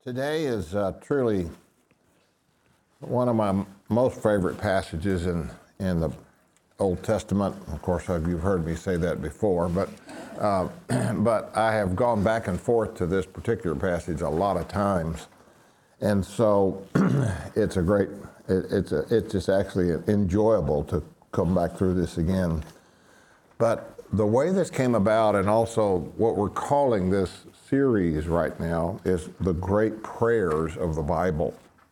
Today is truly one of my most favorite passages in the Old Testament. Of course, you've heard me say that before, but I have gone back and forth to this particular passage a lot of times, and so it's just actually enjoyable to come back through this again. But the way this came about, and also what we're calling this series right now, is the great prayers of the Bible.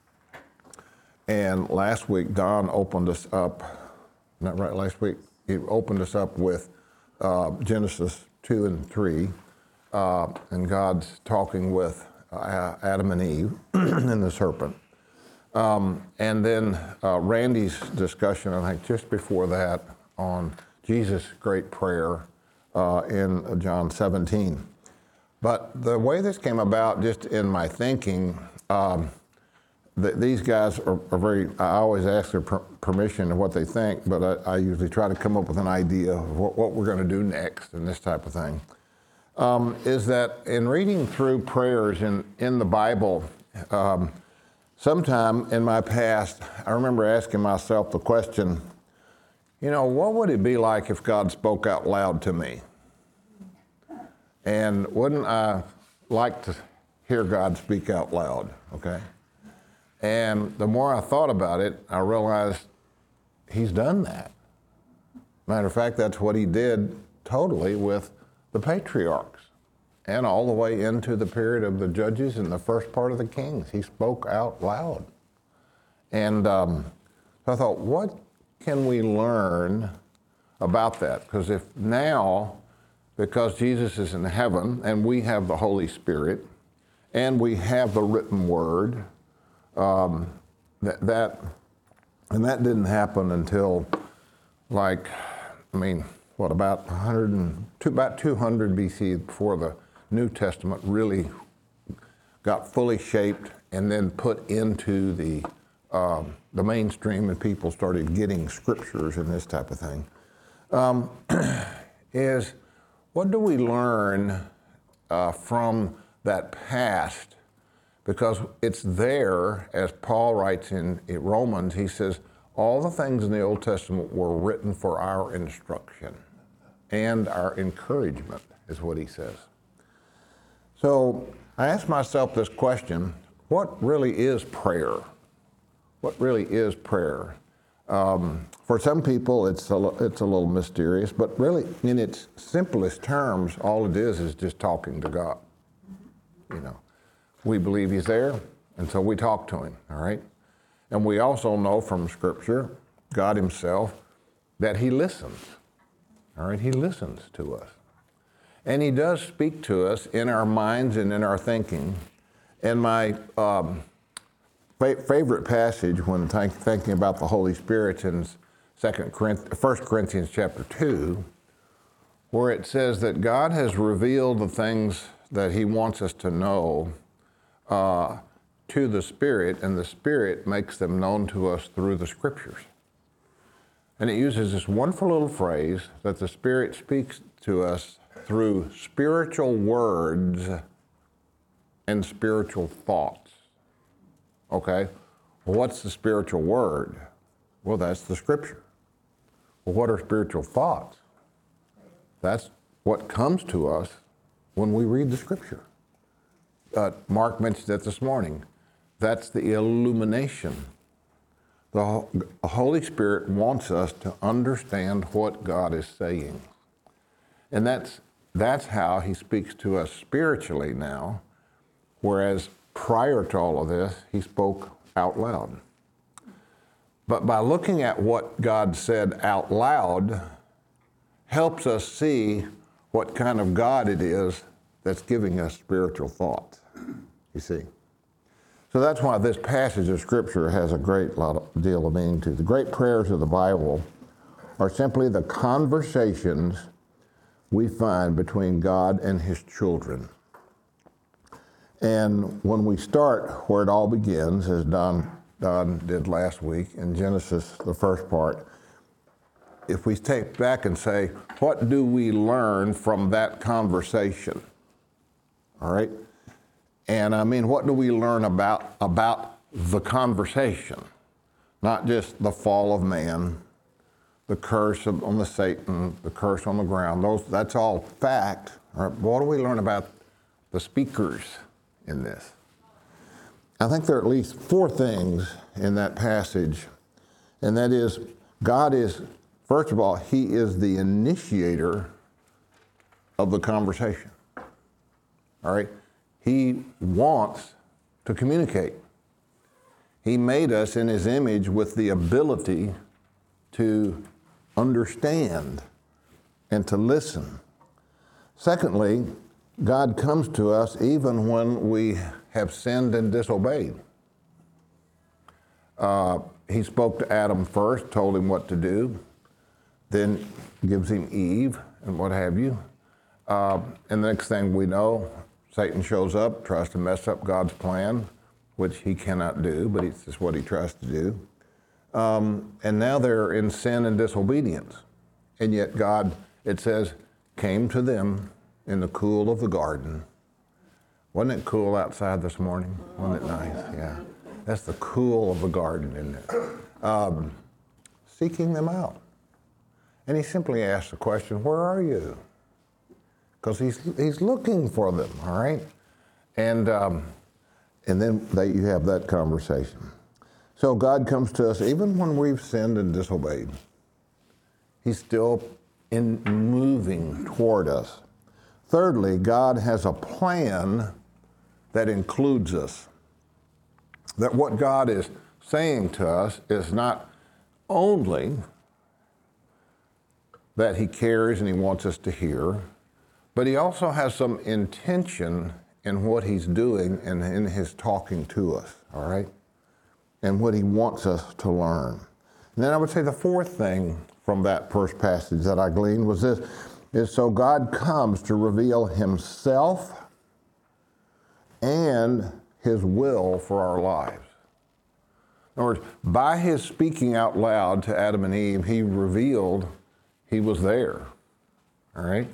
And last week, Don opened us up, not right last week, he opened us up with Genesis 2 and 3, and God's talking with Adam and Eve and the serpent. And then Randy's discussion, I think just before that, on Jesus' great prayer in John 17. But the way this came about, just in my thinking, these guys are very, I always ask their permission of what they think, but I usually try to come up with an idea of what we're going to do next and this type of thing, is that in reading through prayers in the Bible, sometime in my past, I remember asking myself the question, what would it be like if God spoke out loud to me? And wouldn't I like to hear God speak out loud, okay? And the more I thought about it, I realized he's done that. Matter of fact, that's what he did totally with the patriarchs and all the way into the period of the judges and the first part of the kings. He spoke out loud. And so I thought, what can we learn about that? Because if now, because Jesus is in heaven and we have the Holy Spirit and we have the written word, that didn't happen until about 200 BC, before the New Testament really got fully shaped and then put into the mainstream, and people started getting scriptures and this type of thing, is what do we learn from that past? Because it's there, as Paul writes in Romans, he says, all the things in the Old Testament were written for our instruction and our encouragement, is what he says. So I asked myself this question, what really is prayer? What really is prayer? For some people, it's a little mysterious, but really, in its simplest terms, all it is just talking to God. We believe he's there, and so we talk to him, all right? And we also know from Scripture, God himself, that he listens, all right? He listens to us. And he does speak to us in our minds and in our thinking. And my favorite passage when thinking about the Holy Spirit in 1 Corinthians chapter 2, where it says that God has revealed the things that he wants us to know to the Spirit, and the Spirit makes them known to us through the Scriptures. And it uses this wonderful little phrase that the Spirit speaks to us through spiritual words and spiritual thoughts. Okay? Well, what's the spiritual word? Well, that's the Scripture. Well, what are spiritual thoughts? That's what comes to us when we read the Scripture. Mark mentioned that this morning. That's the illumination. The Holy Spirit wants us to understand what God is saying. And that's how he speaks to us spiritually now, whereas prior to all of this, he spoke out loud. But by looking at what God said out loud helps us see what kind of God it is that's giving us spiritual thoughts, you see. So that's why this passage of Scripture has a great deal of meaning to it. The great prayers of the Bible are simply the conversations we find between God and his children. And when we start where it all begins, as Don did last week in Genesis, the first part, if we take back and say, what do we learn from that conversation? All right? And I mean, what do we learn about the conversation? Not just the fall of man, the curse on the Satan, the curse on the ground. That's all fact. Right? What do we learn about the speakers in this? I think there are at least 4 things in that passage, and that is, God is, first of all, He is the initiator of the conversation. All right? He wants to communicate. He made us in His image with the ability to understand and to listen. Secondly, God comes to us even when we have sinned and disobeyed. He spoke to Adam first, told him what to do, then gives him Eve and what have you. And the next thing we know, Satan shows up, tries to mess up God's plan, which he cannot do, but it's just what he tries to do. And now they're in sin and disobedience. And yet God, it says, came to them in the cool of the garden. Wasn't it cool outside this morning? Wasn't it nice? Yeah. That's the cool of the garden, isn't it? Seeking them out. And he simply asked the question, where are you? Because he's looking for them, all right? And then you have that conversation. So God comes to us even when we've sinned and disobeyed. He's still moving toward us. Thirdly, God has a plan that includes us. That what God is saying to us is not only that He cares and He wants us to hear, but He also has some intention in what He's doing and in His talking to us, all right? And what He wants us to learn. And then I would say the 4th thing from that first passage that I gleaned was this, is so God comes to reveal Himself and His will for our lives. In other words, by His speaking out loud to Adam and Eve, He revealed He was there, all right?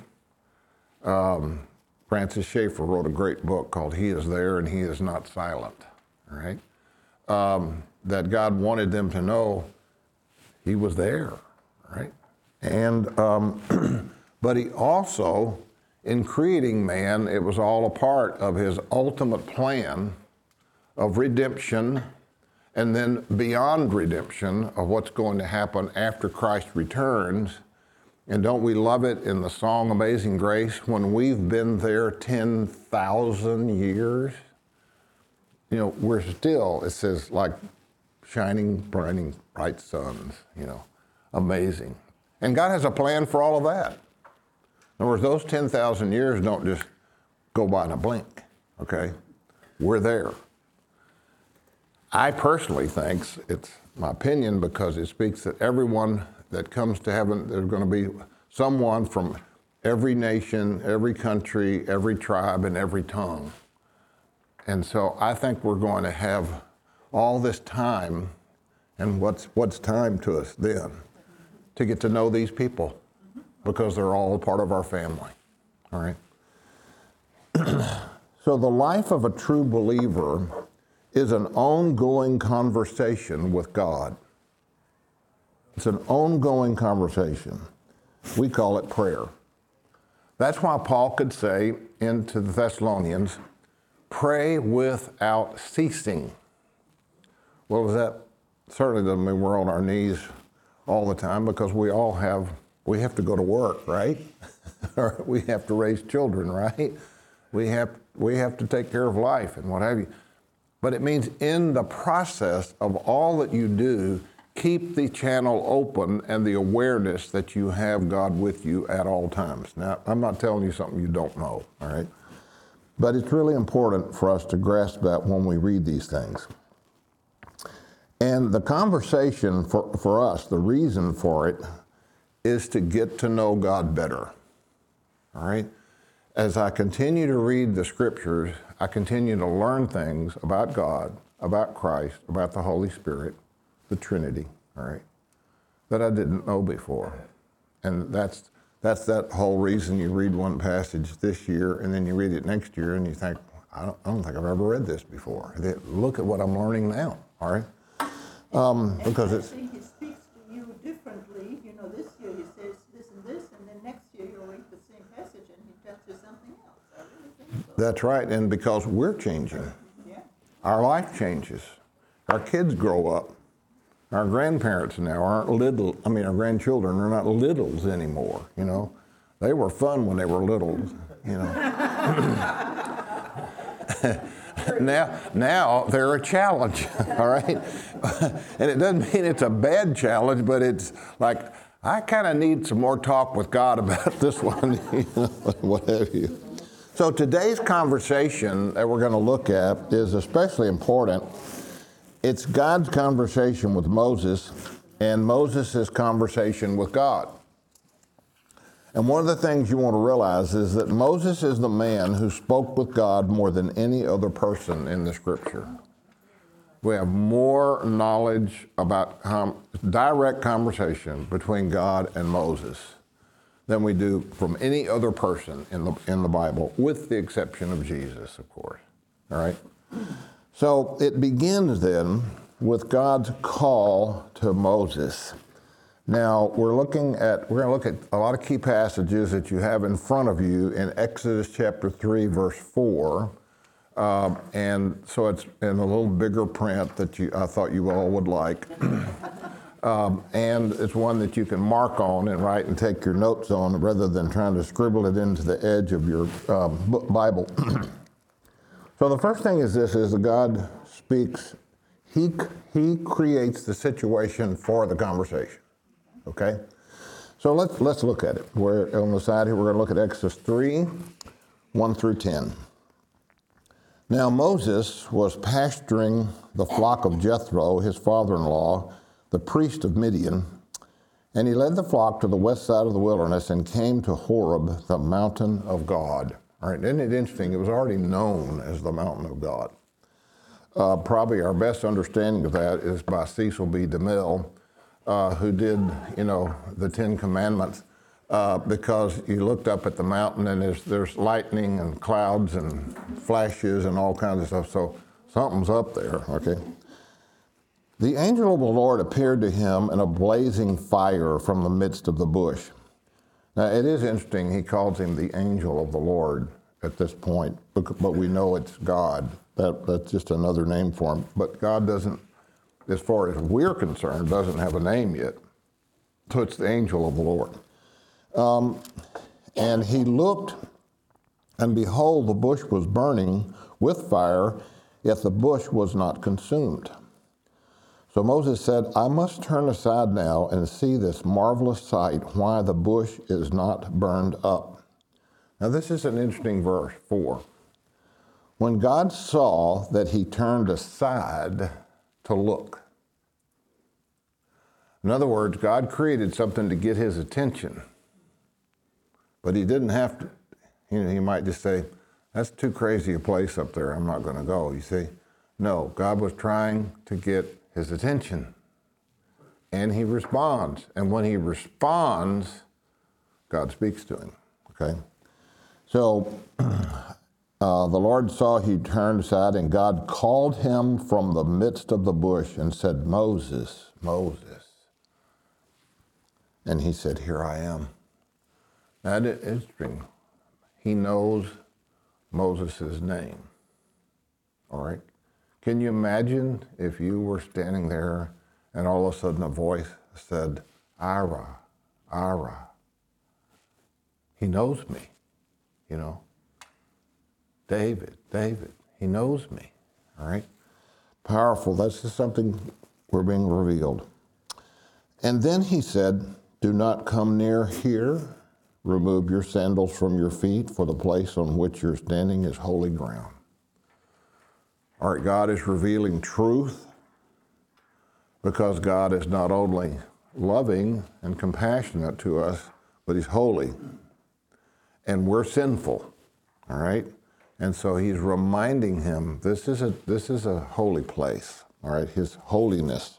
Francis Schaeffer wrote a great book called He Is There and He Is Not Silent, all right? That God wanted them to know He was there, right? And, but He also, in creating man, it was all a part of His ultimate plan of redemption, and then beyond redemption of what's going to happen after Christ returns. And don't we love it in the song Amazing Grace, when we've been there 10,000 years? You know, we're still, it says, like shining, bright suns, you know, amazing. And God has a plan for all of that. In other words, those 10,000 years don't just go by in a blink, okay? We're there. I personally think, it's my opinion, because it speaks that everyone that comes to heaven, there's going to be someone from every nation, every country, every tribe, and every tongue. And so I think we're going to have all this time, and what's time to us then? To get to know these people, because they're all a part of our family, all right? So the life of a true believer is an ongoing conversation with God. It's an ongoing conversation. We call it prayer. That's why Paul could say into the Thessalonians, pray without ceasing. Well, that certainly doesn't mean we're on our knees all the time, because we have to go to work, right? Or we have to raise children, right? We have to take care of life and what have you. But it means in the process of all that you do, keep the channel open and the awareness that you have God with you at all times. Now, I'm not telling you something you don't know, all right? But it's really important for us to grasp that when we read these things. And the conversation for us, the reason for it, is to get to know God better, all right? As I continue to read the scriptures, I continue to learn things about God, about Christ, about the Holy Spirit, the Trinity, all right, that I didn't know before. And that's that whole reason you read one passage this year and then you read it next year and you think, I don't think I've ever read this before. Look at what I'm learning now, all right? Because I think he speaks to you differently. You know, this year he says this and this, and then next year you'll read the same passage and he tells you something else. I really think so. that's right, and because we're changing, Yeah. our life changes. Our kids grow up. Our grandparents now aren't our grandchildren are not littles anymore, you know. They were fun when they were littles, you know. Now they're a challenge, all right? And it doesn't mean it's a bad challenge, but it's like, I kind of need some more talk with God about this one, you know, what have you. So today's conversation that we're going to look at is especially important. It's God's conversation with Moses and Moses' conversation with God. And one of the things you want to realize is that Moses is the man who spoke with God more than any other person in the scripture. We have more knowledge about direct conversation between God and Moses than we do from any other person in the Bible, with the exception of Jesus, of course. All right? So it begins then with God's call to Moses. Now, we're going to look at a lot of key passages that you have in front of you in Exodus chapter 3, verse 4. And so it's in a little bigger print that I thought you all would like. And it's one that you can mark on and write and take your notes on rather than trying to scribble it into the edge of your Bible. So the first thing is this, is that God speaks, he creates the situation for the conversation. Okay? So let's look at it. We're on the side here, we're going to look at Exodus 3, 1 through 10. Now Moses was pasturing the flock of Jethro, his father-in-law, the priest of Midian, and he led the flock to the west side of the wilderness and came to Horeb, the mountain of God. All right, isn't it interesting? It was already known as the mountain of God. Probably our best understanding of that is by Cecil B. DeMille, who did, the Ten Commandments, because you looked up at the mountain and there's lightning and clouds and flashes and all kinds of stuff, so something's up there, okay? The angel of the Lord appeared to him in a blazing fire from the midst of the bush. Now, it is interesting, he calls him the angel of the Lord at this point, but we know it's God. That's just another name for him. But God doesn't, as far as we're concerned, doesn't have a name yet. So it's the angel of the Lord. And he looked, and behold, the bush was burning with fire, yet the bush was not consumed. So Moses said, I must turn aside now and see this marvelous sight, why the bush is not burned up. Now this is an interesting verse, 4. When God saw that he turned aside to look. In other words, God created something to get his attention. But he didn't have to, he might just say, that's too crazy a place up there, I'm not going to go, you see. No, God was trying to get his attention. And he responds. And when he responds, God speaks to him, okay? So the Lord saw he turned aside, and God called him from the midst of the bush and said, Moses, Moses. And he said, here I am. That is interesting. He knows Moses' name, all right? Can you imagine if you were standing there and all of a sudden a voice said, Ira, Ira. He knows me, David, David. He knows me, all right? Powerful. That's just something we're being revealed. And then he said, do not come near here. Remove your sandals from your feet, for the place on which you're standing is holy ground. All right, God is revealing truth because God is not only loving and compassionate to us, but he's holy. And we're sinful, all right? And so he's reminding him, this is a holy place, all right, his holiness.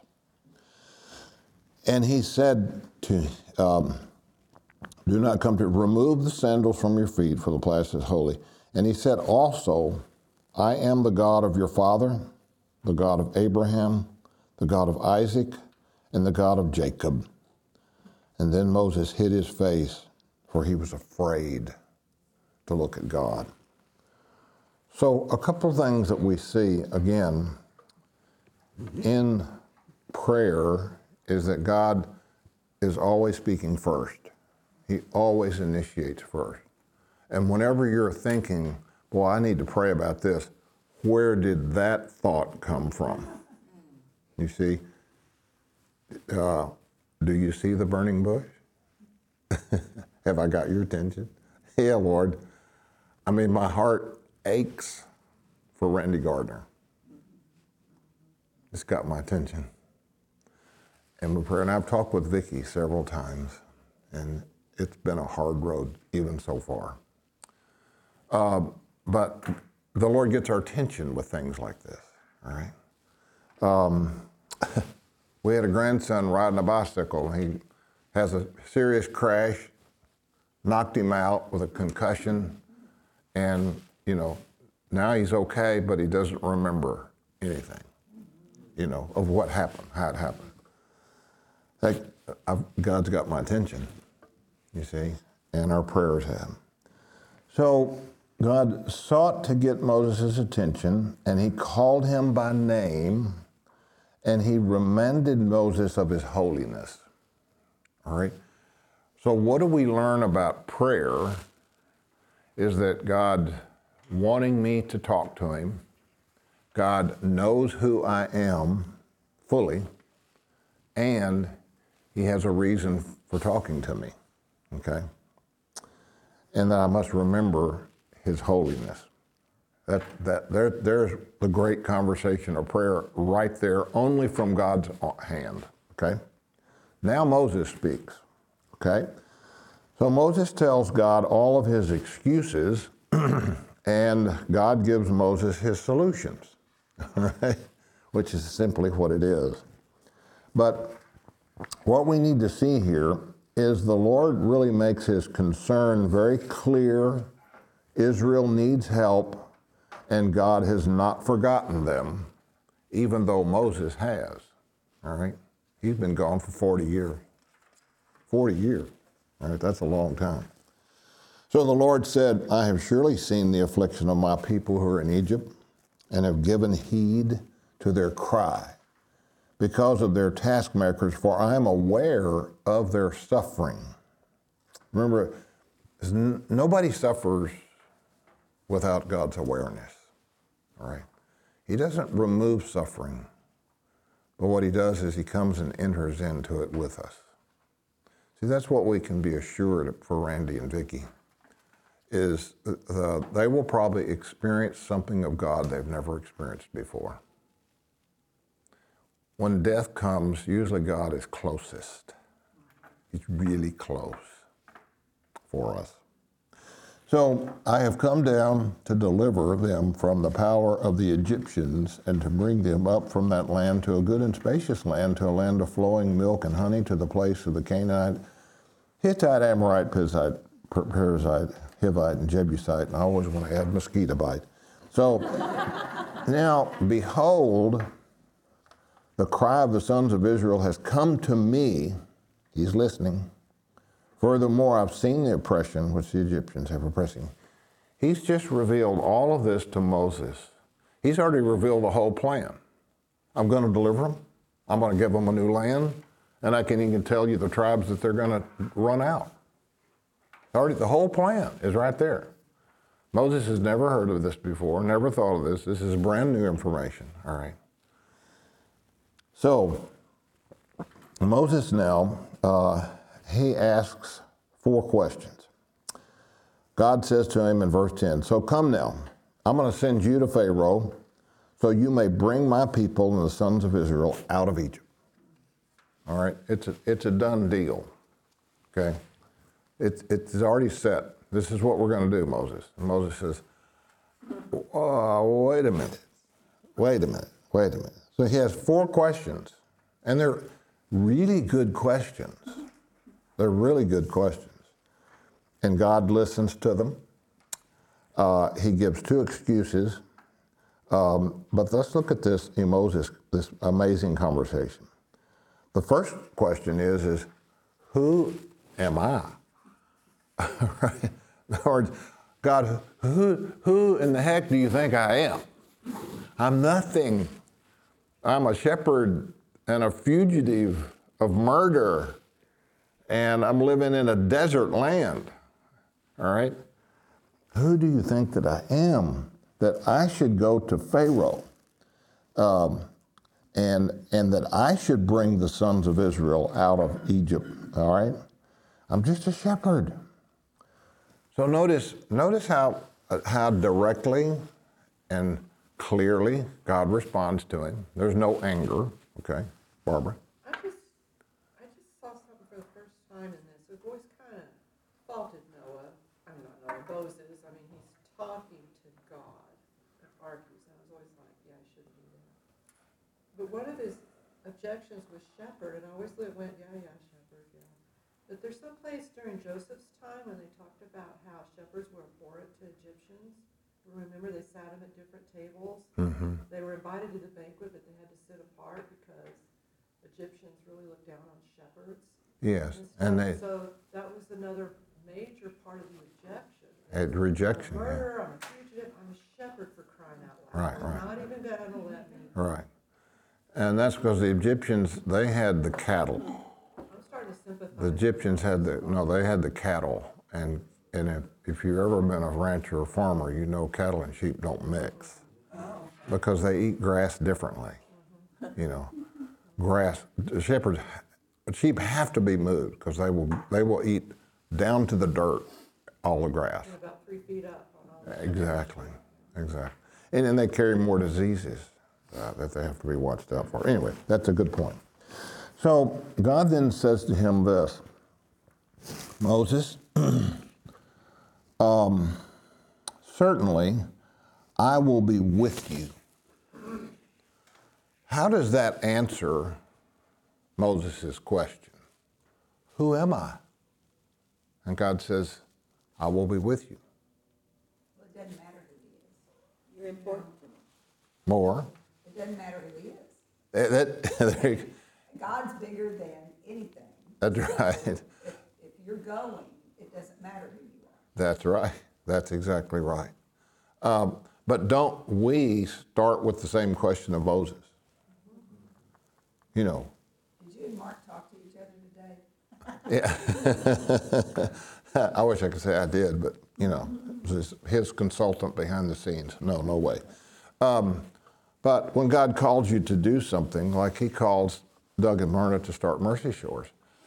And he said to, do not come to remove the sandals from your feet, for the place is holy. And he said also, I am the God of your father, the God of Abraham, the God of Isaac, and the God of Jacob. And then Moses hid his face, for he was afraid to look at God. So a couple of things that we see, again, in prayer is that God is always speaking first. He always initiates first. And whenever you're thinking, boy, I need to pray about this, where did that thought come from? You see, do you see the burning bush? Have I got your attention? Yeah, Lord. I mean, my heart aches for Randy Gardner. It's got my attention. And we pray, and I've talked with Vicki several times, and it's been a hard road even so far. But the Lord gets our attention with things like this, all right? We had a grandson riding a bicycle. He has a serious crash, knocked him out with a concussion, and, now he's okay, but he doesn't remember anything, of what happened, how it happened. God's got my attention, you see, and our prayers have. So God sought to get Moses' attention, and he called him by name, and he reminded Moses of his holiness. All right? So what do we learn about prayer is that God wanting me to talk to him, God knows who I am fully, and he has a reason for talking to me, okay? And that I must remember his holiness. There's the great conversation of prayer right there, only from God's hand, okay? Now Moses speaks, okay? So Moses tells God all of his excuses, and God gives Moses his solutions, all right? Which is simply what it is. But what we need to see here is the Lord really makes his concern very clear. Israel needs help, and God has not forgotten them, even though Moses has, all right? He's been gone for 40 years. 40 years, all right? That's a long time. So the Lord said, I have surely seen the affliction of my people who are in Egypt, and have given heed to their cry because of their taskmakers, for I am aware of their suffering. Remember, nobody suffers without God's awareness, all right? He doesn't remove suffering, but what he does is he comes and enters into it with us. See, that's what we can be assured for Randy and Vicki, is they will probably experience something of God they've never experienced before. When death comes, usually God is closest. He's really close for us. So I have come down to deliver them from the power of the Egyptians and to bring them up from that land to a good and spacious land, to a land of flowing milk and honey, to the place of the Canaanite, Hittite, Amorite, Perizzite, Hivite, and Jebusite, and I always want to add mosquito bite. So now, behold, the cry of the sons of Israel has come to me. He's listening. Furthermore, I've seen the oppression which the Egyptians have oppressing. He's just revealed all of this to Moses. He's already revealed the whole plan. I'm going to deliver them. I'm going to give them a new land. And I can even tell you the tribes that they're going to run out. Already, the whole plan is right there. Moses has never heard of this before, never thought of this. This is brand new information, all right? So, Moses now, he asks 4 questions. God says to him in verse 10, so come now, I'm going to send you to Pharaoh so you may bring my people and the sons of Israel out of Egypt. All right, it's a done deal, okay? It's already set. This is what we're going to do, Moses. And Moses says, wait a minute. So he has 4 questions, and they're really good questions. They're really good questions. And God listens to them. He gives 2 excuses, But let's look at this Moses, this amazing conversation. The first question is who am I? Right? In other words, God, who in the heck do you think I am? I'm nothing. I'm a shepherd and a fugitive of murder, and I'm living in a desert land. All right? Who do you think that I am, that I should go to Pharaoh, and that I should bring the sons of Israel out of Egypt? All right? I'm just a shepherd. So notice how directly and clearly God responds to him. There's no anger. Okay, Barbara? I just saw something for the first time in this. The voice kind of faulted Noah. I'm not Noah, Moses. I mean, he's talking to God and argues. And I was always like, yeah, I shouldn't do that. But one of his objections was shepherd, and I always went, yeah, shepherd, yeah. But there's some place during Joseph's time when they talked about how shepherds were abhorrent to Egyptians. Remember, they sat them at different tables. Mm-hmm. They were invited to the banquet, but they had to sit apart because Egyptians really looked down on shepherds. Yes, So that was another major part of the objection. Rejection. I'm a murderer, I'm a fugitive, I'm a shepherd, for crying out loud. Right. You're not even going to let me. Right. And that's because the Egyptians, they had the cattle. I'm starting to sympathize. The Egyptians they had the cattle. And if you've ever been a rancher or farmer, you know cattle and sheep don't mix because they eat grass differently. You know, grass. Sheep have to be moved because they will eat down to the dirt all the grass. And about 3 feet up on all that. Exactly. And then they carry more diseases that they have to be watched out for. Anyway, that's a good point. So God then says to him this, Moses, certainly I will be with you. How does that answer Moses' question? Who am I? And God says, I will be with you. Well, it doesn't matter who he is. You're important to me. More. It doesn't matter who he is. God's bigger than anything. That's right. If you're going, it doesn't matter who you are. That's right. That's exactly right. But don't we start with the same question of Moses? You know. Did you and Mark talk to each other today? Yeah. I wish I could say I did, but, you know, his consultant behind the scenes. No way. But when God calls you to do something, like he calls Doug and Myrna to start Mercy Shores,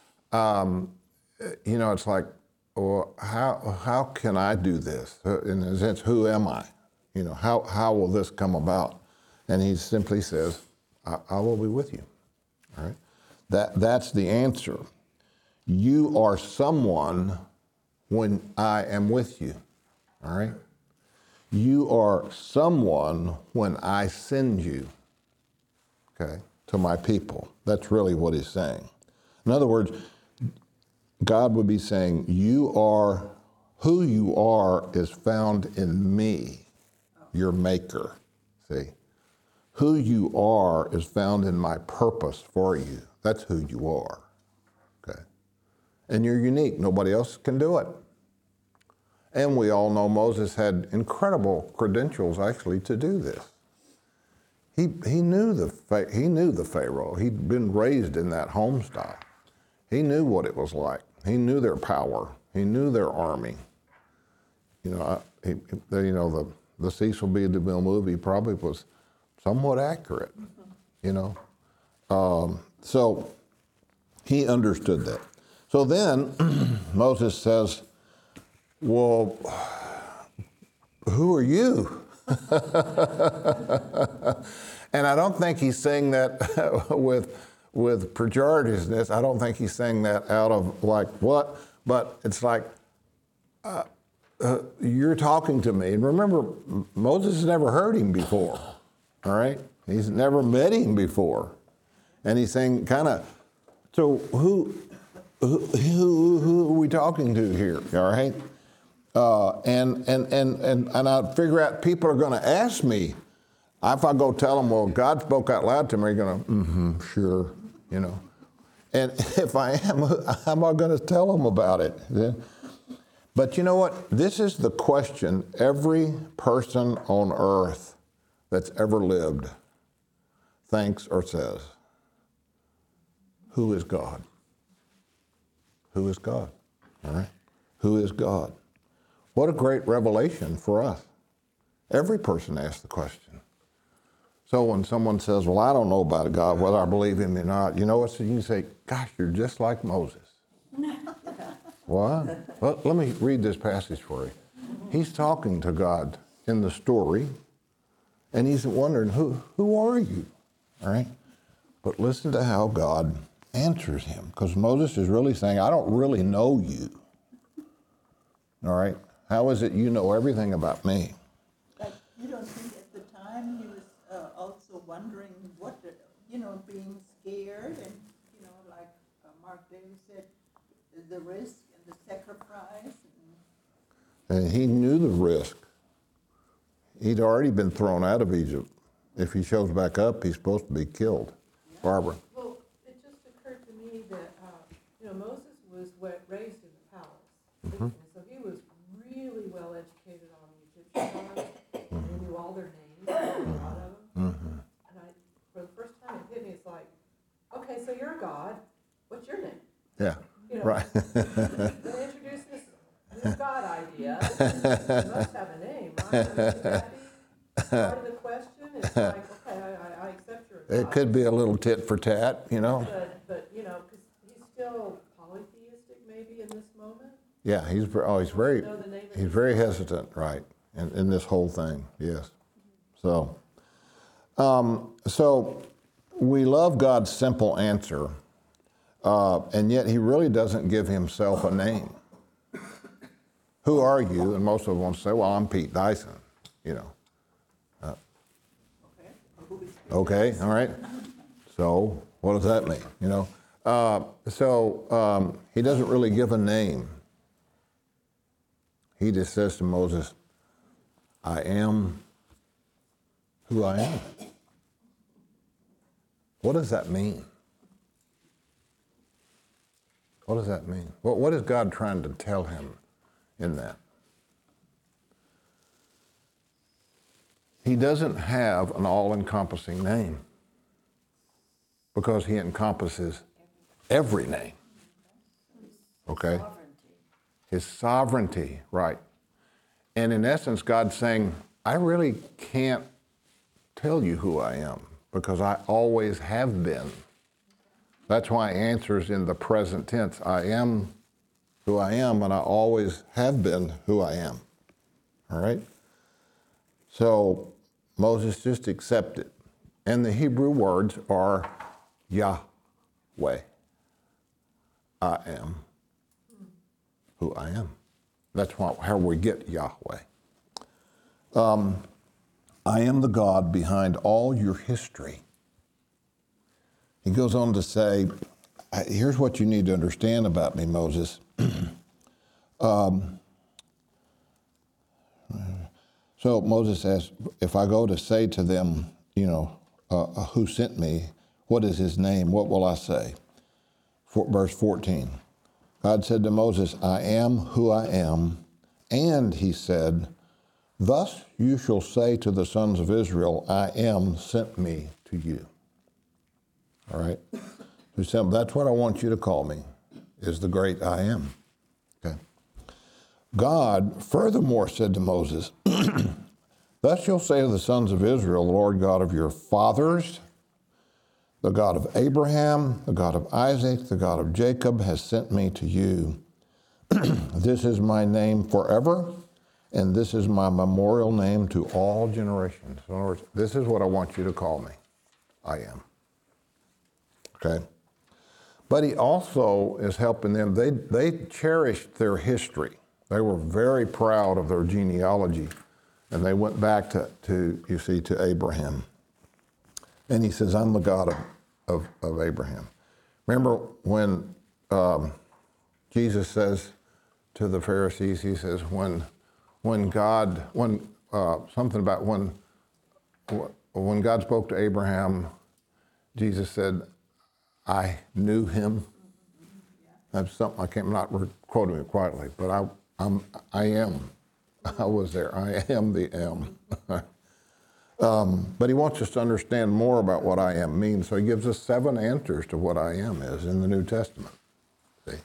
you know, it's like, well, how can I do this? In a sense, who am I? You know, how will this come about? And he simply says, I will be with you. All right? That's the answer. You are someone when I am with you. All right? You are someone when I send you, okay, to my people. That's really what he's saying. In other words, God would be saying, who you are is found in me, your maker. See? Who you are is found in my purpose for you. That's who you are. Okay? And you're unique. Nobody else can do it. And we all know Moses had incredible credentials actually to do this. He knew the Pharaoh. He'd been raised in that home style. He knew what it was like. He knew their power. He knew their army. You know, the Cecil B. DeMille movie probably was somewhat accurate. You know, so he understood that. So then Moses says, well, who are you? And I don't think he's saying that with pejorativeness. I don't think he's saying that out of like, what? But it's like, you're talking to me. And remember, Moses has never heard him before, all right? He's never met him before. And he's saying kind of, so who are we talking to here, all right? And I figure out people are going to ask me, If I go tell them, well, God spoke out loud to me, you're going to, sure, you know. And if I am, how am I going to tell them about it? Yeah. But you know what? This is the question every person on earth that's ever lived thinks or says. Who is God? Who is God? All right? Who is God? What a great revelation for us. Every person asks the question. So when someone says, well, I don't know about God, whether I believe him or not, you know what? So you can say, gosh, you're just like Moses. What? Well, let me read this passage for you. He's talking to God in the story, and he's wondering, who are you? All right? But listen to how God answers him, because Moses is really saying, I don't really know you. All right? How is it you know everything about me? But you don't think at the time he was also wondering what, being scared and, like Mark Davis said, the risk and the sacrifice. And he knew the risk. He'd already been thrown out of Egypt. If he shows back up, he's supposed to be killed. Yeah. Barbara. Well, it just occurred to me that, Moses was raised in the palace. Mm-hmm. And so he was really well educated on the Egyptian gods. Mm-hmm. He knew all their names, a lot of them. Mm-hmm. And for the first time it hit me, it's like, okay, so you're a god. What's your name? Yeah, right. They introduce this God idea. You must have a name, right? Would that be part of the question? It's like, okay, I accept your God. It could be a little tit for tat, But because he's still polytheistic maybe in this moment. Yeah, he's very hesitant, right, in this whole thing, yes. So we love God's simple answer, and yet he really doesn't give himself a name. Who are you? And most of them want to say, well, I'm Pete Dyson, Okay, all right. So what does that mean, he doesn't really give a name. He just says to Moses, I am who I am. What does that mean? What does that mean? What is God trying to tell him in that? He doesn't have an all-encompassing name because he encompasses every name. Okay? His sovereignty, right. And in essence, God's saying, I really can't tell you who I am because I always have been. That's why he answers in the present tense. I am who I am, and I always have been who I am. All right? So Moses just accepted. And the Hebrew words are Yahweh. I am who I am. That's how we get Yahweh. I am the God behind all your history. He goes on to say, here's what you need to understand about me, Moses. So Moses asks, if I go to say to them, who sent me, what is his name? What will I say? Verse 14. God said to Moses, I am who I am. And he said, thus you shall say to the sons of Israel, I am sent me to you. All right? That's what I want you to call me, is the great I am. Okay. God furthermore said to Moses, thus you'll say to the sons of Israel, the Lord God of your fathers, the God of Abraham, the God of Isaac, the God of Jacob has sent me to you. This is my name forever, and this is my memorial name to all generations. In other words, this is what I want you to call me. I am. Okay? But he also is helping them. They cherished their history. They were very proud of their genealogy, and they went back to Abraham. And he says, I'm the God of Abraham. Remember when Jesus says to the Pharisees, he says, when when God spoke to Abraham, Jesus said, I knew him. That's something I'm not quoting it quietly, but I am. I was there. I am the am. But he wants us to understand more about what I am means, so he gives us 7 answers to what I am is in the New Testament. See?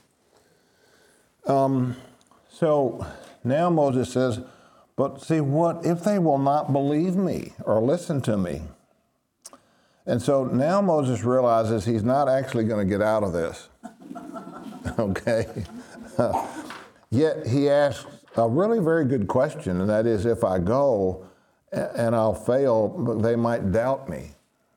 So now Moses says, but see, what if they will not believe me or listen to me? And so now Moses realizes he's not actually going to get out of this. Okay? Yet he asks a really very good question, and that is, if I go and I'll fail, they might doubt me.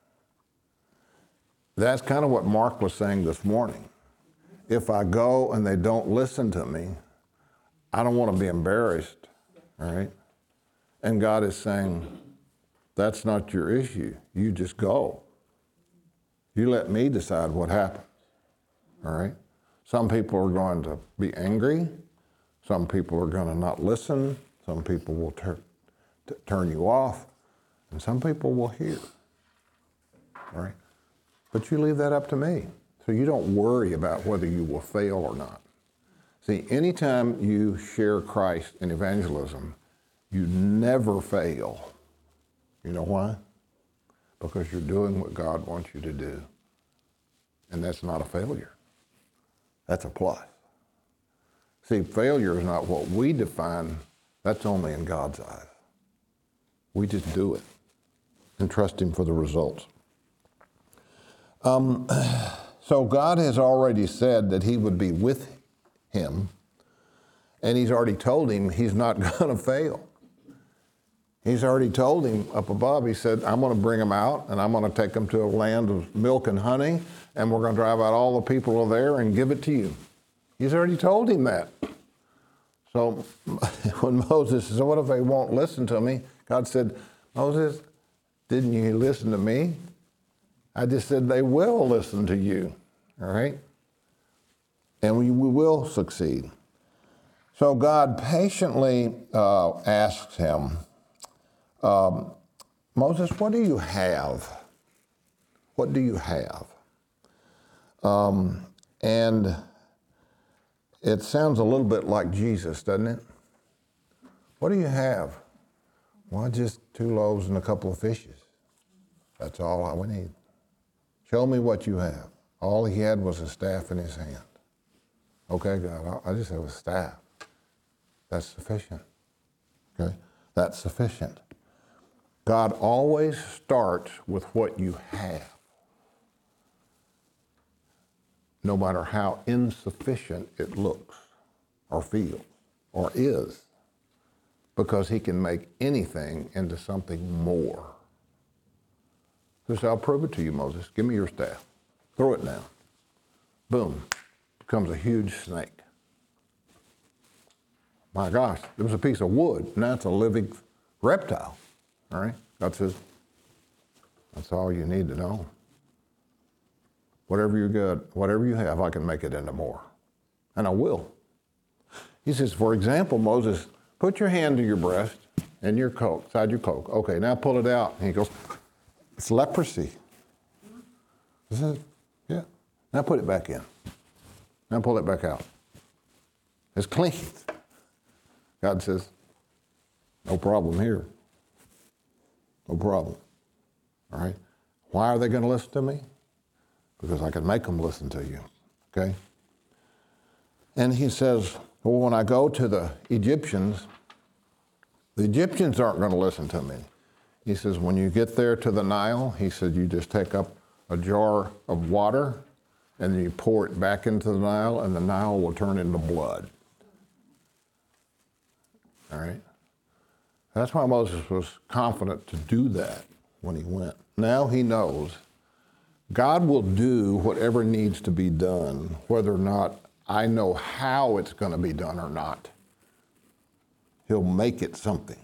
That's kind of what Mark was saying this morning. If I go and they don't listen to me, I don't want to be embarrassed, all right? And God is saying, that's not your issue. You just go. You let me decide what happens, all right? Some people are going to be angry. Some people are going to not listen. Some people will turn you off. And some people will hear, all right? But you leave that up to me. So you don't worry about whether you will fail or not. See, anytime you share Christ in evangelism, you never fail. You know why? Because you're doing what God wants you to do. And that's not a failure. That's a plus. See, failure is not what we define. That's only in God's eyes. We just do it and trust him for the results. So God has already said that he would be with him, and he's already told him he's not going to fail. He's already told him up above, he said, I'm going to bring him out, and I'm going to take him to a land of milk and honey, and we're going to drive out all the people over there and give it to you. He's already told him that. So when Moses says, what if they won't listen to me? God said, Moses, didn't you listen to me? I just said they will listen to you, all right? And we will succeed. So God patiently asks him, Moses, what do you have? What do you have? And it sounds a little bit like Jesus, doesn't it? What do you have? Well, just 2 loaves and a couple of fishes. That's all I need. Show me what you have. All he had was a staff in his hand. Okay, God, I just have a staff. That's sufficient. Okay? That's sufficient. God always starts with what you have, no matter how insufficient it looks or feels or is, because he can make anything into something more. So I'll prove it to you, Moses. Give me your staff. Throw it down. Boom. Becomes a huge snake. My gosh, it was a piece of wood. Now it's a living reptile. All right? God says, that's all you need to know. Whatever you got, whatever you have, I can make it into more. And I will. He says, for example, Moses, put your hand to your breast and your coat, inside your cloak. Okay, now pull it out. And he goes, it's leprosy. He says, yeah. Now put it back in. Now pull it back out. It's clean. God says, no problem here. No problem. All right? Why are they going to listen to me? Because I can make them listen to you. Okay? And he says, well, when I go to the Egyptians aren't going to listen to me. He says, when you get there to the Nile, he said, you just take up a jar of water and you pour it back into the Nile, and the Nile will turn into blood. All right? That's why Moses was confident to do that when he went. Now he knows God will do whatever needs to be done, whether or not I know how it's going to be done or not. He'll make it something.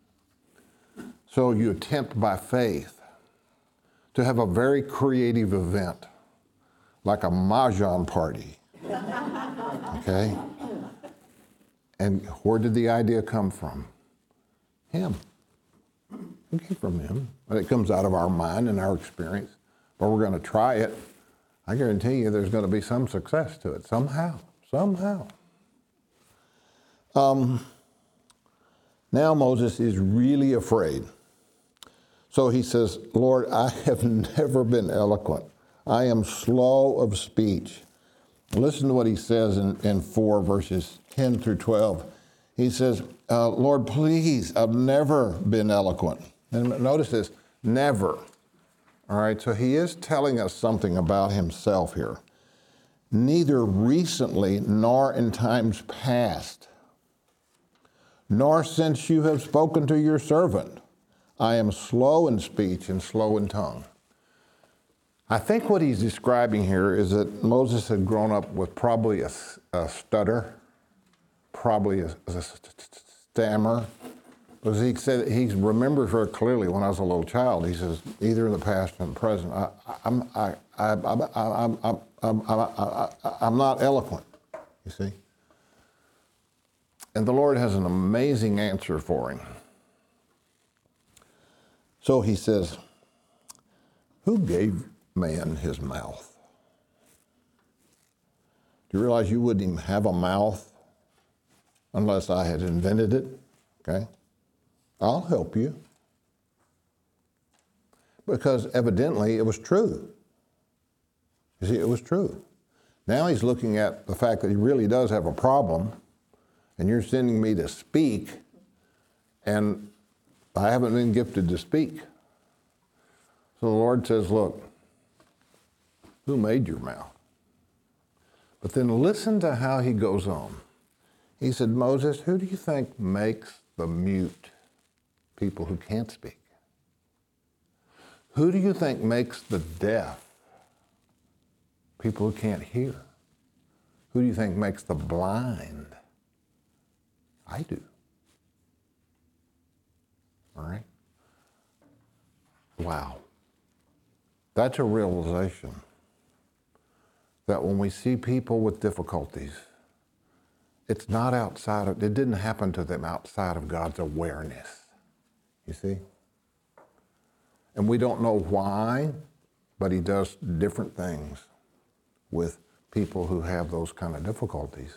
So you attempt by faith to have a very creative event, like a mahjong party. Okay? And where did the idea come from? Him. It came from him. But it comes out of our mind and our experience. But we're going to try it. I guarantee you there's going to be some success to it somehow. Now Moses is really afraid. So he says, Lord, I have never been eloquent. I am slow of speech. Listen to what he says in 4 verses 10 through 12. He says, Lord, please, I've never been eloquent. And notice this, never. All right, so he is telling us something about himself here. Neither recently nor in times past, nor since you have spoken to your servant. I am slow in speech and slow in tongue. I think what he's describing here is that Moses had grown up with probably a stutter, probably a stammer. Because he said, he remembers very clearly when I was a little child, he says, either in the past or in the present, I'm not eloquent, you see. And the Lord has an amazing answer for him. So he says, who gave man his mouth? Do you realize you wouldn't even have a mouth unless I had invented it? Okay? I'll help you. Because evidently it was true. You see, it was true. Now he's looking at the fact that he really does have a problem, and you're sending me to speak, and I haven't been gifted to speak. So the Lord says, look, who made your mouth? But then listen to how he goes on. He said, Moses, who do you think makes the mute? People who can't speak. Who do you think makes the deaf? People who can't hear. Who do you think makes the blind? I do. All right? Wow. That's a realization that when we see people with difficulties, it's not outside of, it didn't happen to them outside of God's awareness. You see? And we don't know why, but he does different things with people who have those kind of difficulties.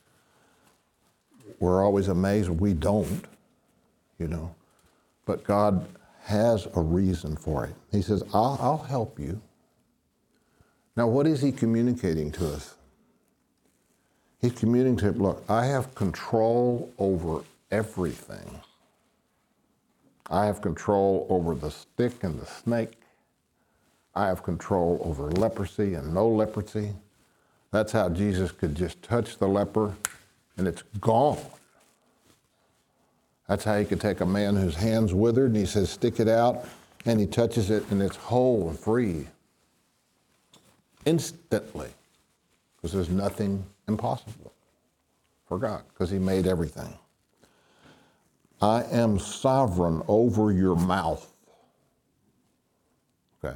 We're always amazed we don't, you know. But God has a reason for it. He says, I'll help you. Now, what is he communicating to us? He's communicating, look, I have control over everything. I have control over the stick and the snake. I have control over leprosy and no leprosy. That's how Jesus could just touch the leper and it's gone. That's how he could take a man whose hand's withered and he says, stick it out, and he touches it and it's whole and free. Instantly. Because there's nothing impossible for God, because he made everything. I am sovereign over your mouth. Okay.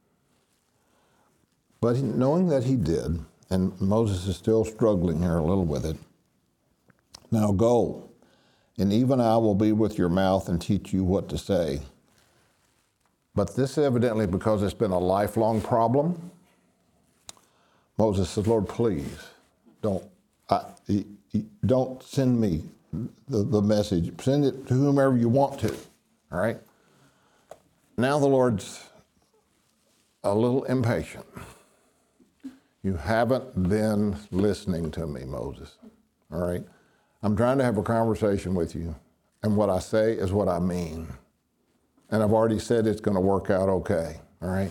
But knowing that he did, and Moses is still struggling here a little with it, now go, and even I will be with your mouth and teach you what to say. But this evidently, because it's been a lifelong problem, Moses says, Lord, please, don't send me the message. Send it to whomever you want to, all right? Now the Lord's a little impatient. You haven't been listening to me, Moses, all right? I'm trying to have a conversation with you, and what I say is what I mean. And I've already said it's going to work out okay, all right?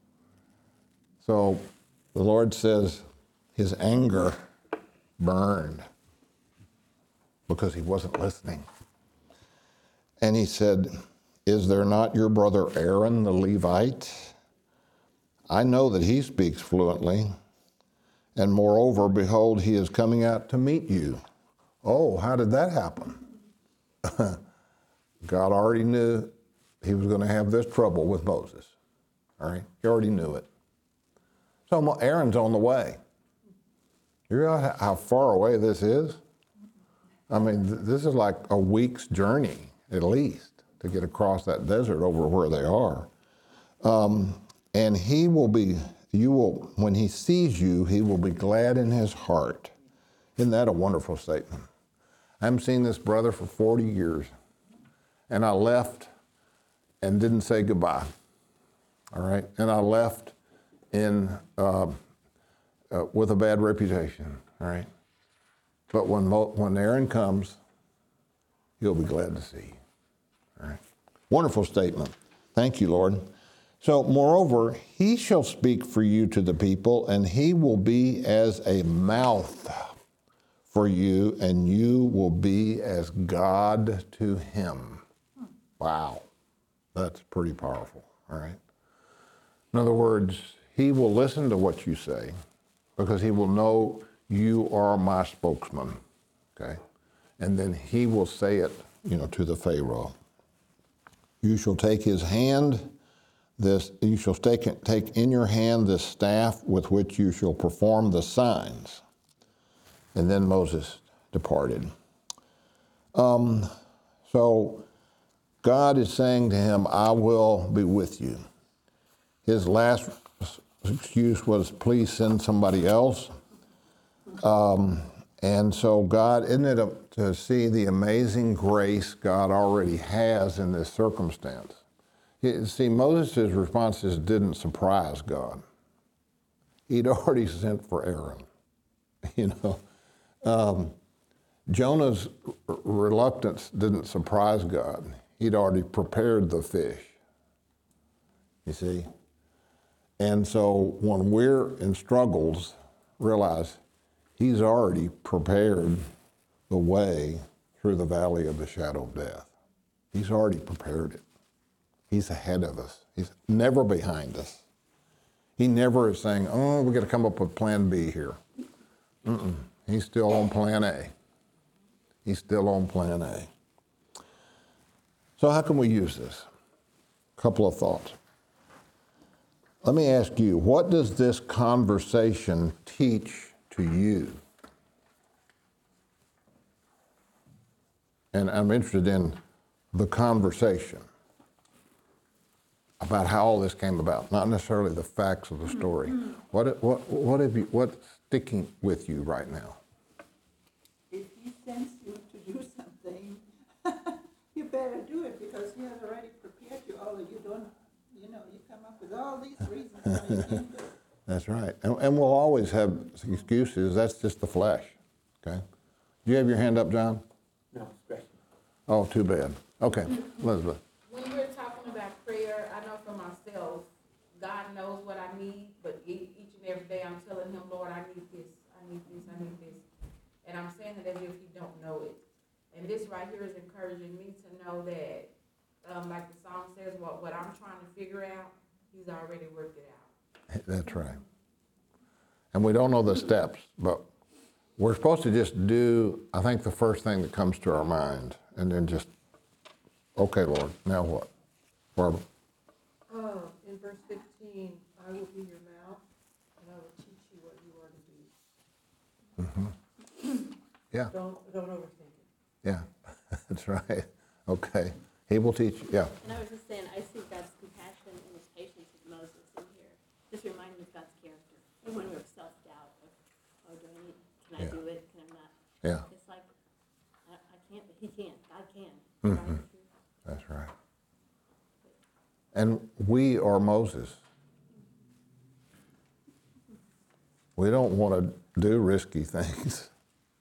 So the Lord says his anger burned because he wasn't listening. And he said, is there not your brother Aaron the Levite? I know that he speaks fluently. And moreover, behold, he is coming out to meet you. Oh, how did that happen? God already knew he was going to have this trouble with Moses. All right? He already knew it. So Aaron's on the way. You realize how far away this is? I mean, this is like a week's journey, at least. to get across that desert over where they are. And when he sees you, he will be glad in his heart. Isn't that a wonderful statement? I haven't seen this brother for 40 years, and I left and didn't say goodbye. All right, and I left with a bad reputation. All right, but when Aaron comes, he'll be glad to see you. All right, wonderful statement. Thank you, Lord. So, moreover, he shall speak for you to the people, and he will be as a mouth for you, and you will be as God to him. Wow, that's pretty powerful, all right? In other words, he will listen to what you say because he will know you are my spokesman, okay? And then he will say it, to the Pharaoh. You shall take his hand, you shall take in your hand this staff with which you shall perform the signs. And then Moses departed. So God is saying to him, I will be with you. His last excuse was, please send somebody else. And so God, isn't it to see the amazing grace God already has in this circumstance? See, Moses' responses didn't surprise God. He'd already sent for Aaron, Jonah's reluctance didn't surprise God. He'd already prepared the fish, you see? And so when we're in struggles, realize he's already prepared the way through the valley of the shadow of death. He's already prepared it. He's ahead of us. He's never behind us. He never is saying, oh, we've got to come up with plan B here. He's still on plan A. He's still on plan A. So how can we use this? A couple of thoughts. Let me ask you, what does this conversation teach to you? And I'm interested in the conversation about how all this came about, not necessarily the facts of the story. What's sticking with you right now? If he sends you to do something, you better do it because he has already prepared you. Although you don't, you come up with all these reasons why you can't do it. That's right. And we'll always have excuses. That's just the flesh, okay? Do you have your hand up, John? No, great. Oh, too bad. Okay, Elizabeth. When we're talking about prayer, I know for myself, God knows what I need, but each and every day I'm telling him, Lord, I need this, I need this, I need this. And I'm saying it as if he don't know it. And this right here is encouraging me to know that, like the song says, what I'm trying to figure out, he's already worked it out. That's right. And we don't know the steps, but we're supposed to just do, I think, the first thing that comes to our mind, and then just, okay, Lord, now what? Barbara? In verse 15, I will be your mouth, and I will teach you what you are to do. Yeah, Don't overthink it. yeah, that's right. Okay, he will teach, yeah. And I was just saying, I see God's compassion and his patience with Moses in here. Just remind me of God's character. And when we're self-doubt of, oh, can I Yeah. do it? Can I not? Yeah, It's like, I can't, but he can. God can. Mhm. Right? that's right. And we are Moses. We don't want to do risky things,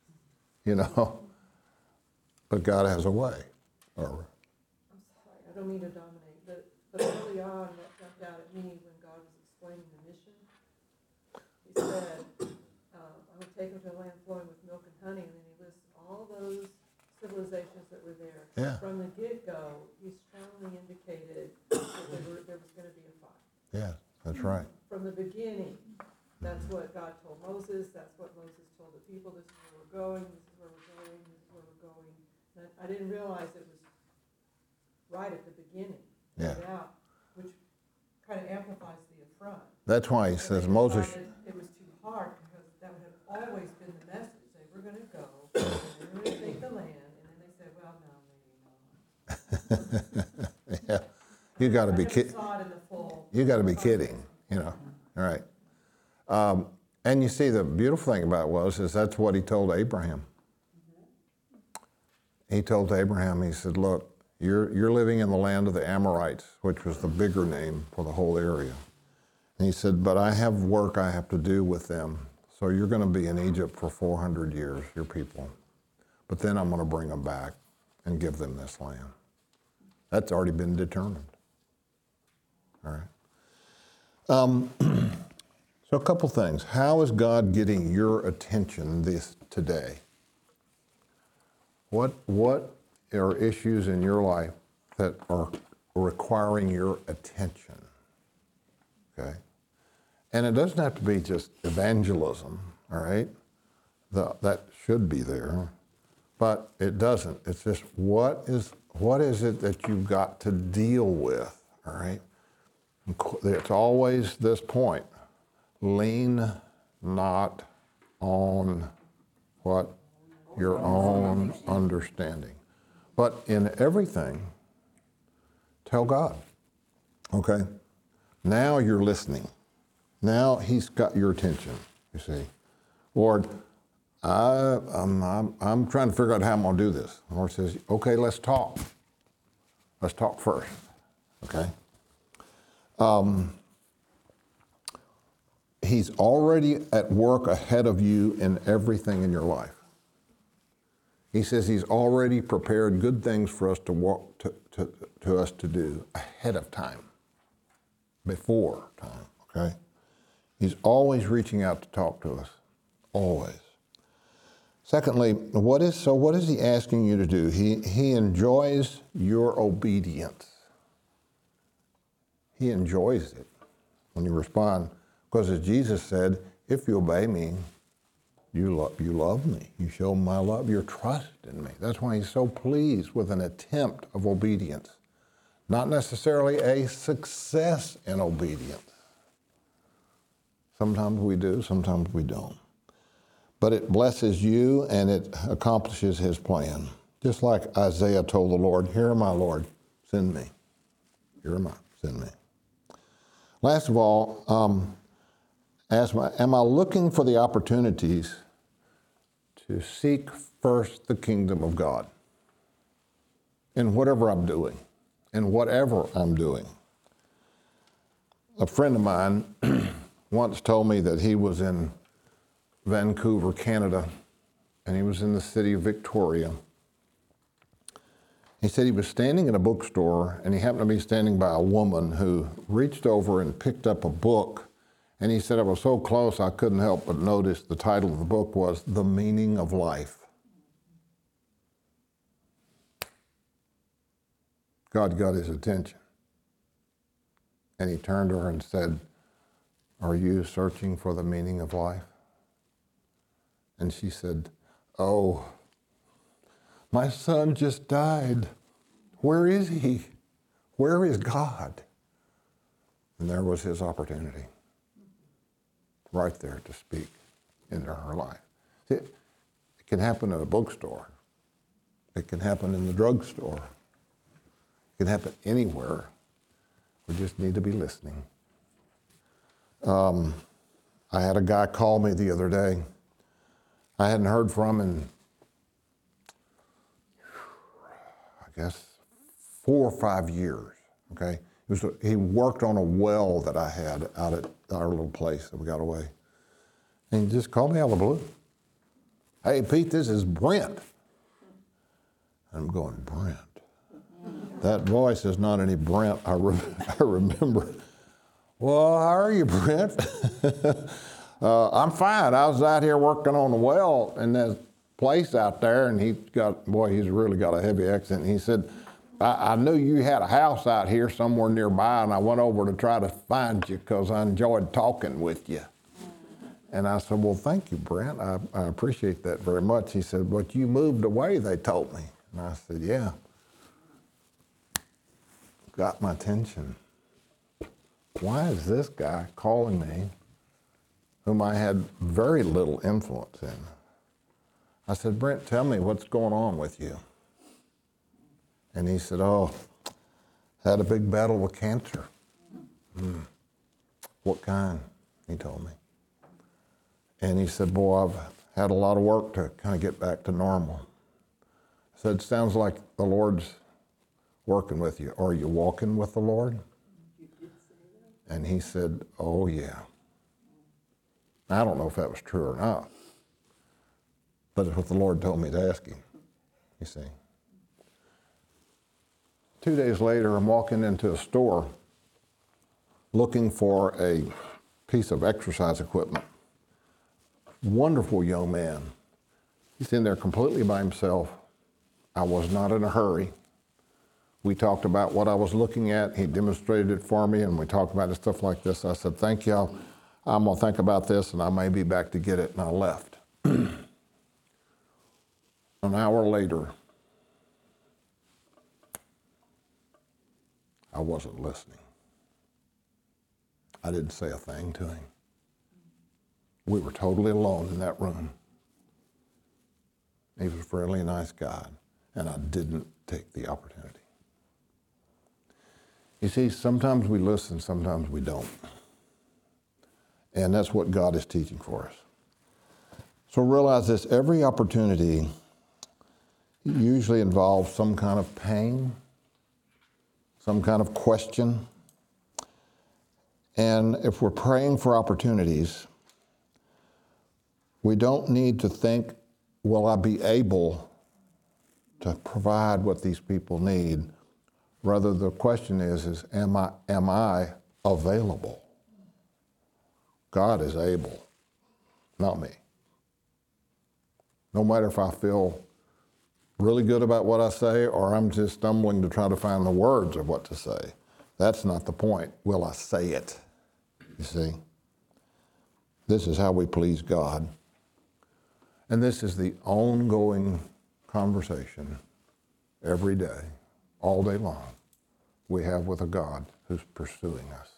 but God has a way. Or, I'm sorry, I don't mean to dominate, but early on, that jumped out at me when God was explaining the mission. He said, I would take them to a land flowing with milk and honey, and then he lists all those civilizations that were there. Yeah. From the get-go, he strongly indicated that there was going to be a fight. yeah, that's right. From the beginning, that's what God told Moses, that's what Moses told the people, this is where we're going, this is where we're going, this is where we're going. And I didn't realize it was right at the beginning, Yeah. laid out, which kind of amplifies the affront. That's why he says Moses. It was too hard, because that had always been the message, they were gonna go, and they were gonna take the land, and then they said, well, no, maybe not. You got to be I never kidding. saw it in the full. You got to be kidding, you know. All right. And you see, the beautiful thing about it is that's what he told Abraham. He told Abraham, he said, look, you're living in the land of the Amorites, which was the bigger name for the whole area. And he said, but I have work I have to do with them. So you're going to be in Egypt for 400 years, your people. But then I'm going to bring them back and give them this land. That's already been determined. All right. So a couple things. How is God getting your attention today? What are issues in your life that are requiring your attention? Okay? And it doesn't have to be just evangelism, all right? That should be there, but it doesn't. It's just what is it that you've got to deal with, all right? It's always this point. Lean not on what? Your own understanding. But in everything, tell God. Okay? Now you're listening. Now he's got your attention, you see. Lord, I'm trying to figure out how I'm going to do this. The Lord says, okay, let's talk. Let's talk first, okay? He's already at work ahead of you in everything in your life. He says he's already prepared good things for us to us to do ahead of time, before time, okay? He's always reaching out to talk to us, always. Secondly, what is he asking you to do? He enjoys your obedience. He enjoys it when you respond. Because as Jesus said, if you obey me, you love me. You show my love, your trust in me. That's why he's so pleased with an attempt of obedience. Not necessarily a success in obedience. Sometimes we do, sometimes we don't. But it blesses you and it accomplishes his plan. Just like Isaiah told the Lord, here am I, Lord, send me. Here am I, send me. Last of all, am I looking for the opportunities to seek first the kingdom of God in whatever I'm doing, A friend of mine once told me that he was in Vancouver, Canada, and he was in the city of Victoria. He said he was standing in a bookstore, and he happened to be standing by a woman who reached over and picked up a book. And he said, I was so close I couldn't help but notice the title of the book was The Meaning of Life. God got his attention. And he turned to her and said, are you searching for the meaning of life? And she said, oh, my son just died. Where is he? Where is God? And there was his opportunity. Right there to speak into her life. See, it can happen at a bookstore. It can happen in the drugstore. It can happen anywhere. We just need to be listening. I had a guy call me the other day. I hadn't heard from him in, I guess, 4 or 5 years, okay? He worked on a well that I had out at our little place that we got away. And he just called me out of the blue. Hey, Pete, this is Brent. I'm going, Brent? That voice is not any Brent I remember. Well, how are you, Brent? I'm fine. I was out here working on the well in that place out there, and he's really got a heavy accent. And he said, I knew you had a house out here somewhere nearby, and I went over to try to find you because I enjoyed talking with you. And I said, well, thank you, Brent. I appreciate that very much. He said, but you moved away, they told me. And I said, yeah. Got my attention. Why is this guy calling me, whom I had very little influence in? I said, Brent, tell me what's going on with you. And he said, oh, Had a big battle with cancer. What kind? He told me. And he said, boy, I've had a lot of work to kind of get back to normal. I said, sounds like the Lord's working with you. Are you walking with the Lord? And he said, oh, yeah. I don't know if that was true or not, but it's what the Lord told me to ask him, you see. 2 days later, I'm walking into a store looking for a piece of exercise equipment. Wonderful young man. He's in there completely by himself. I was not in a hurry. We talked about what I was looking at. He demonstrated it for me, and we talked about it, stuff like this. I said, thank you. I'm going to think about this, and I may be back to get it, and I left. An hour later, I wasn't listening. I didn't say a thing to him. We were totally alone in that room. He was a friendly, nice guy, and I didn't take the opportunity. You see, sometimes we listen, sometimes we don't. And that's what God is teaching for us. So realize this, every opportunity usually involves some kind of pain, some kind of question. And if we're praying for opportunities, we don't need to think, will I be able to provide what these people need? Rather, the question is am I available? God is able, not me. No matter if I feel really good about what I say or I'm just stumbling to try to find the words of what to say. That's not the point. Will I say it? You see? This is how we please God. And this is the ongoing conversation every day, all day long, we have with a God who's pursuing us.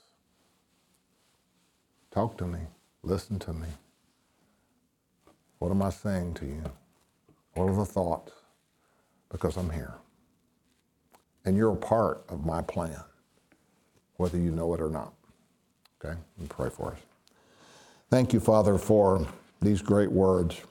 Talk to me. Listen to me. What am I saying to you? What are the thoughts? Because I'm here. And you're a part of my plan, whether you know it or not. Okay? And pray for us. Thank you, Father, for these great words,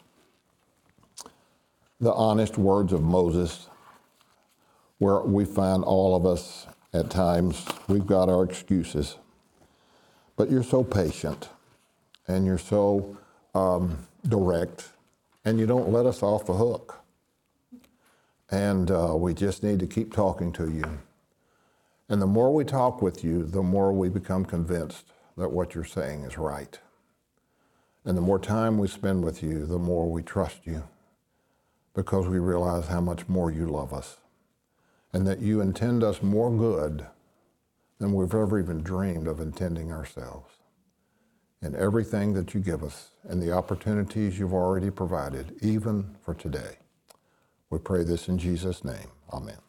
the honest words of Moses, where we find all of us at times, we've got our excuses. But you're so patient, and you're so direct, and you don't let us off the hook. And we just need to keep talking to you. And the more we talk with you, the more we become convinced that what you're saying is right. And the more time we spend with you, the more we trust you, because we realize how much more you love us, and that you intend us more good than we've ever even dreamed of intending ourselves. And everything that you give us and the opportunities you've already provided, even for today. We pray this in Jesus' name. Amen.